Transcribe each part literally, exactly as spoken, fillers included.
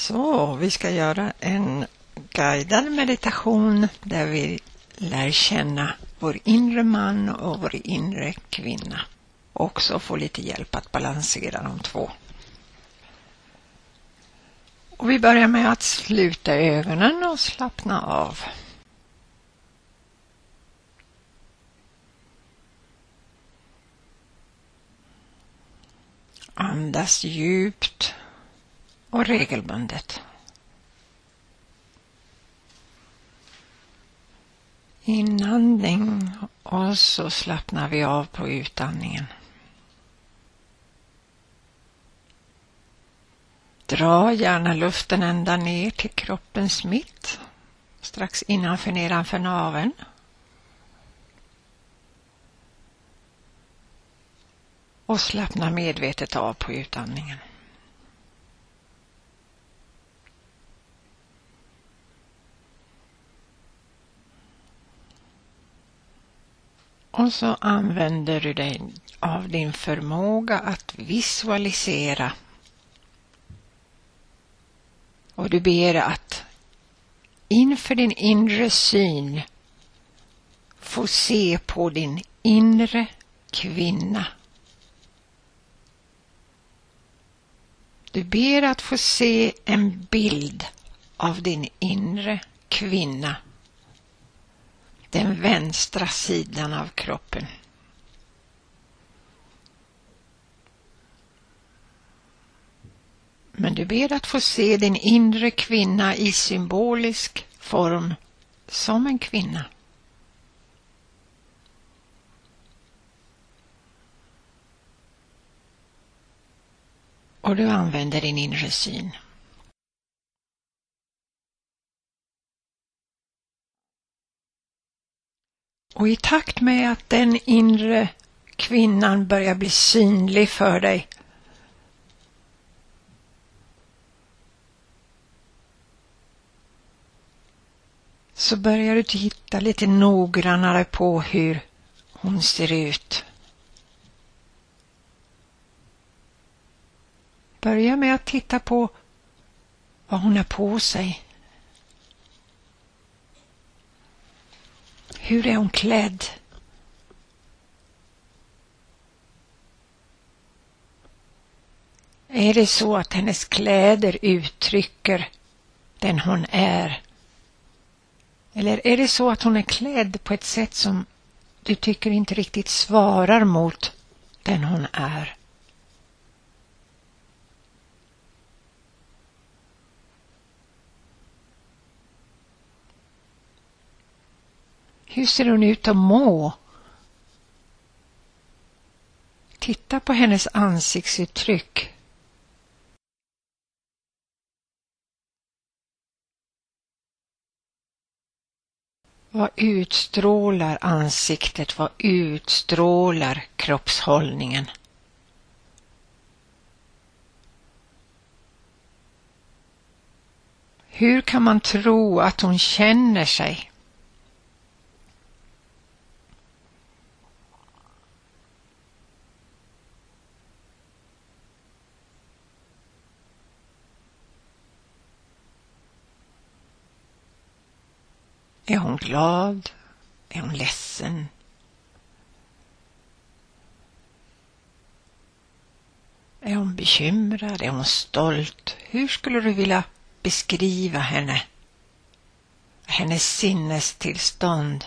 Så vi ska göra en guidad meditation där vi lär känna vår inre man och vår inre kvinna. Och också få lite hjälp att balansera de två. Och vi börjar med att sluta ögonen och slappna av. Andas djupt och regelbundet. Inandning och så slappnar vi av på utandningen. Dra gärna luften ända ner till kroppens mitt, strax innanför nedanför naveln. Och slappna medvetet av på utandningen. Och så använder du dig av din förmåga att visualisera. Och du ber att inför din inre syn få se på din inre kvinna. Du ber att få se en bild av din inre kvinna. Den vänstra sidan av kroppen. Men du ber att få se din inre kvinna i symbolisk form som en kvinna. Och du använder din inre syn. Och i takt med att den inre kvinnan börjar bli synlig för dig så börjar du titta lite noggrannare på hur hon ser ut. Börja med att titta på vad hon har på sig. Hur är hon klädd? Är det så att hennes kläder uttrycker den hon är? Eller är det så att hon är klädd på ett sätt som du tycker inte riktigt svarar mot den hon är? Hur ser hon ut att må? Titta på hennes ansiktsuttryck. Vad utstrålar ansiktet? Vad utstrålar kroppshållningen? Hur kan man tro att hon känner sig? Är hon glad? Är hon ledsen? Är hon bekymrad? Är hon stolt? Hur skulle du vilja beskriva henne? Hennes sinnestillstånd.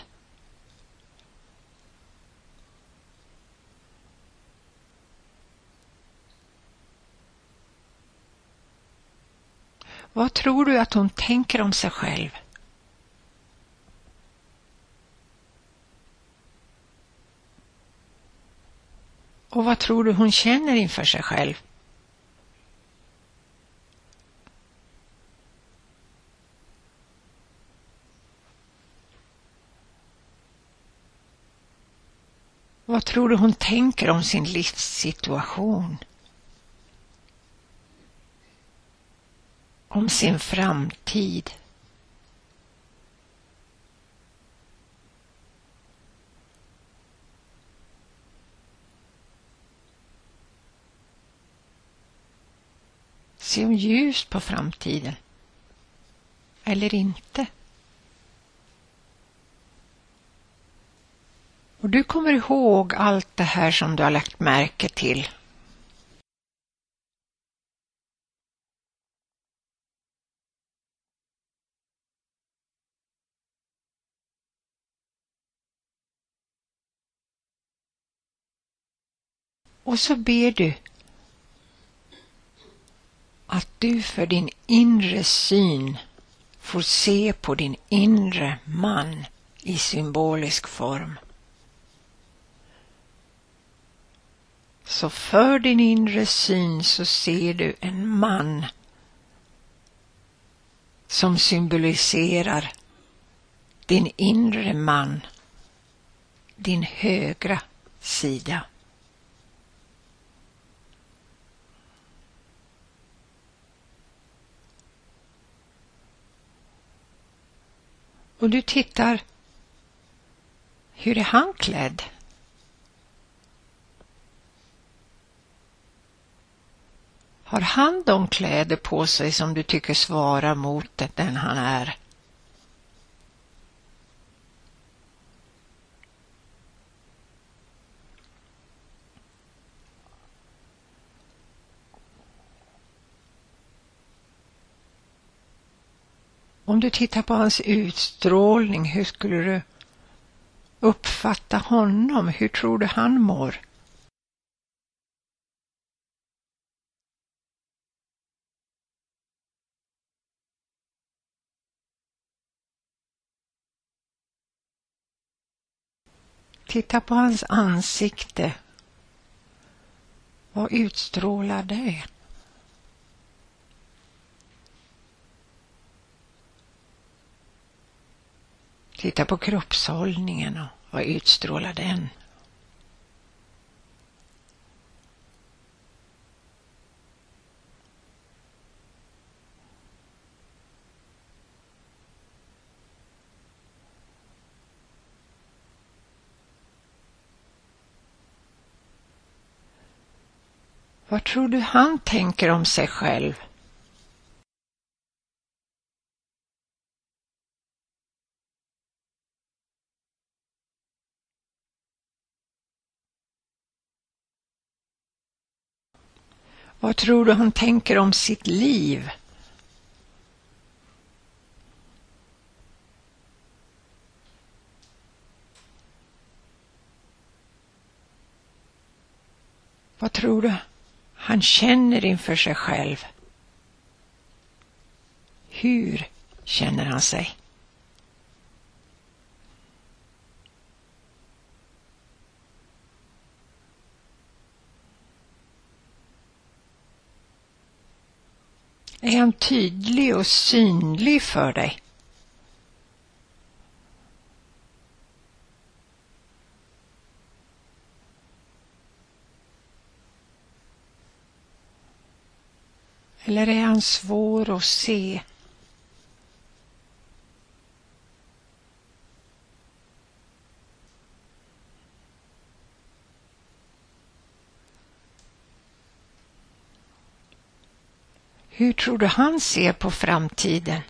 Vad tror du att hon tänker om sig själv? Och vad tror du hon känner inför sig själv? Vad tror du hon tänker om sin livssituation? Om sin framtid? se om ljus på framtiden. Eller inte. Och du kommer ihåg allt det här som du har lagt märke till. Och så ber du att du för din inre syn får se på din inre man i symbolisk form. Så för din inre syn så ser du en man som symboliserar din inre man, din högra sida. Och du tittar, hur är han klädd? Har han de kläder på sig som du tycker svarar mot den han är? Om du tittar på hans utstrålning, hur skulle du uppfatta honom? Hur tror du han mår? Titta på hans ansikte. Vad utstrålar det? Titta på kroppshållningen och vad utstrålar den? Vad tror du han tänker om sig själv? Vad tror du han tänker om sitt liv? Vad tror du han känner inför sig själv? Hur känner han sig? Är han tydlig och synlig för dig? Eller är han svår att se? Hur tror du han ser på framtiden?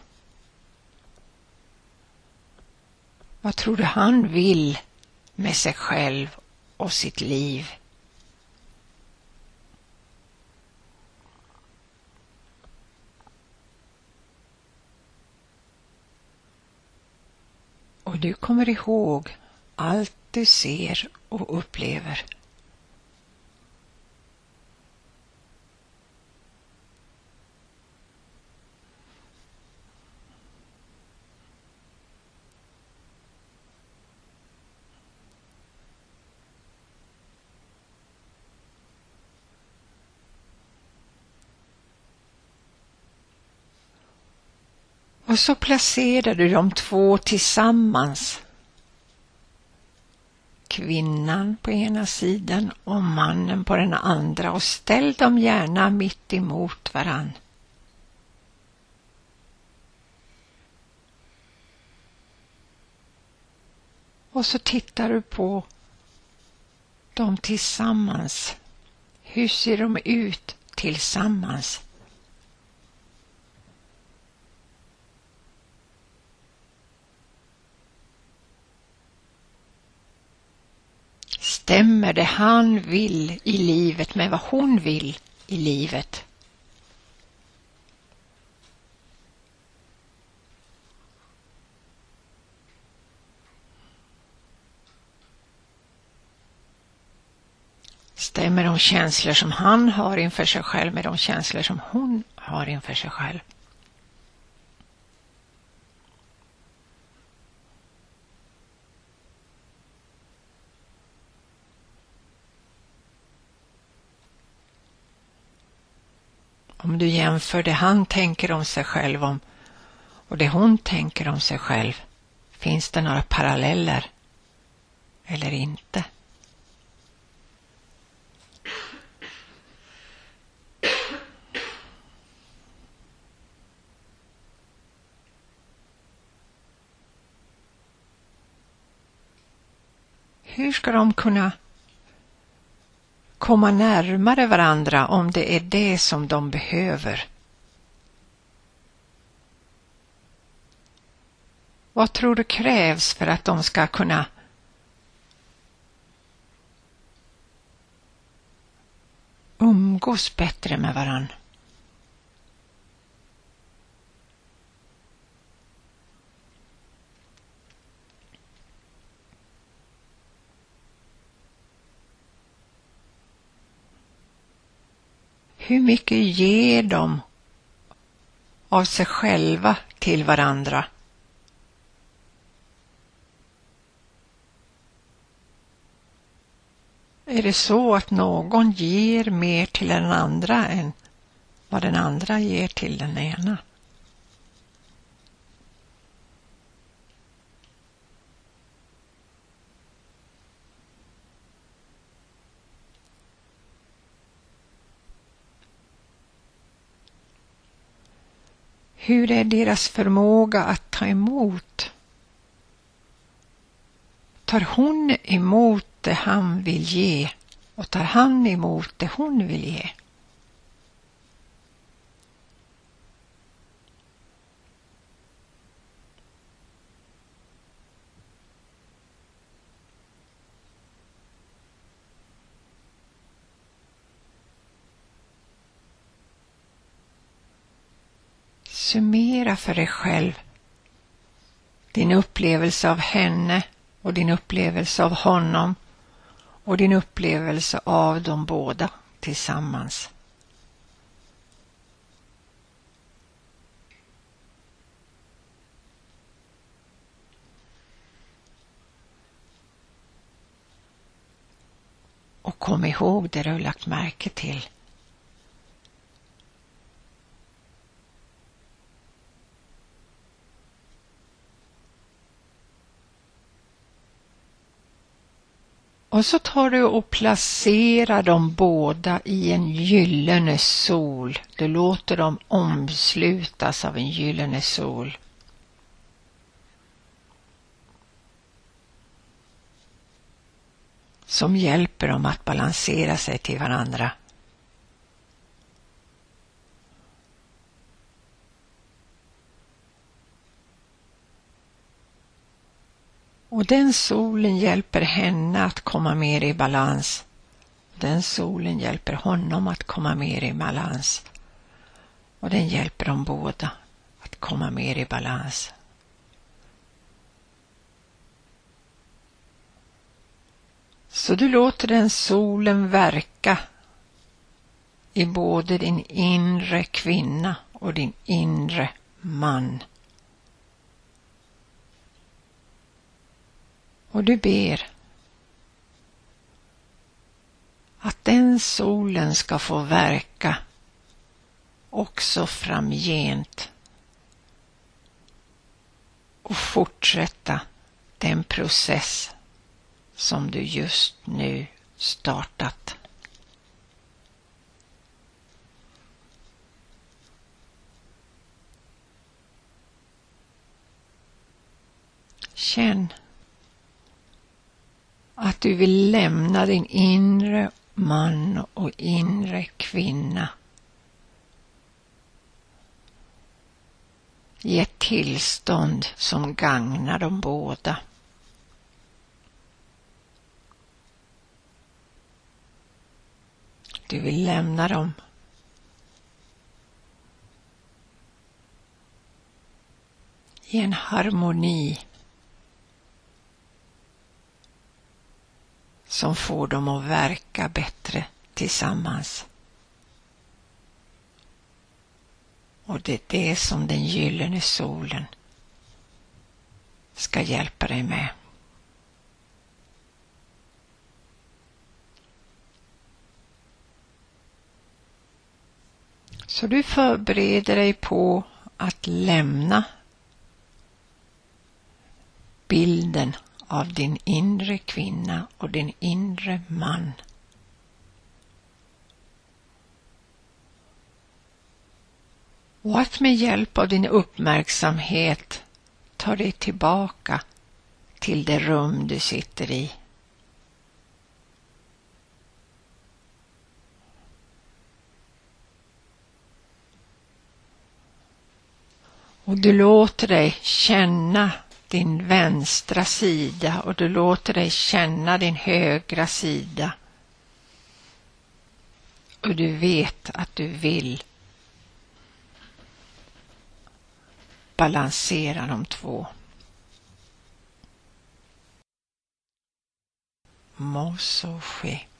Vad tror du han vill med sig själv och sitt liv? Och du kommer ihåg allt du ser och upplever. Och så placerar du de två tillsammans. Kvinnan på ena sidan och mannen på den andra, och ställ dem gärna mitt emot varann. Och så tittar du på dem tillsammans. Hur ser de ut tillsammans? Stämmer det han vill i livet med vad hon vill i livet? Stämmer de känslor som han har inför sig själv med de känslor som hon har inför sig själv? Om du jämför det han tänker om sig själv om och det hon tänker om sig själv, finns det några paralleller eller inte? Hur ska de kunna komma närmare varandra om det är det som de behöver? Vad tror du krävs för att de ska kunna umgås bättre med varandra? Hur mycket ger de av sig själva till varandra? Är det så att någon ger mer till den andra än vad den andra ger till den ena? Hur är deras förmåga att ta emot? Tar hon emot det han vill ge och tar han emot det hon vill ge? Summera för dig själv din upplevelse av henne och din upplevelse av honom och din upplevelse av dem båda tillsammans. Och kom ihåg det du har lagt märke till. Och så tar du och placerar dem båda i en gyllene sol. Du låter dem omslutas av en gyllene sol. Som hjälper dem att balansera sig till varandra. Och den solen hjälper henne att komma mer i balans. Den solen hjälper honom att komma mer i balans. Och den hjälper dem båda att komma mer i balans. Så du låter den solen verka i både din inre kvinna och din inre man. Och du ber att den solen ska få verka också framgent och fortsätta den process som du just nu startat. Känn att du vill lämna din inre man och inre kvinna i ett tillstånd som gagnar dem båda. du vill lämna dem. I en harmoni som får dem att verka bättre tillsammans. Och det är det som den gyllene solen ska hjälpa dig med. Så du förbereder dig på att lämna bilden av din inre kvinna och din inre man. Och att med hjälp av din uppmärksamhet ta dig tillbaka till det rum du sitter i. Och du låter dig känna din vänstra sida och du låter dig känna din högra sida. Och du vet att du vill balansera de två. Må så ske.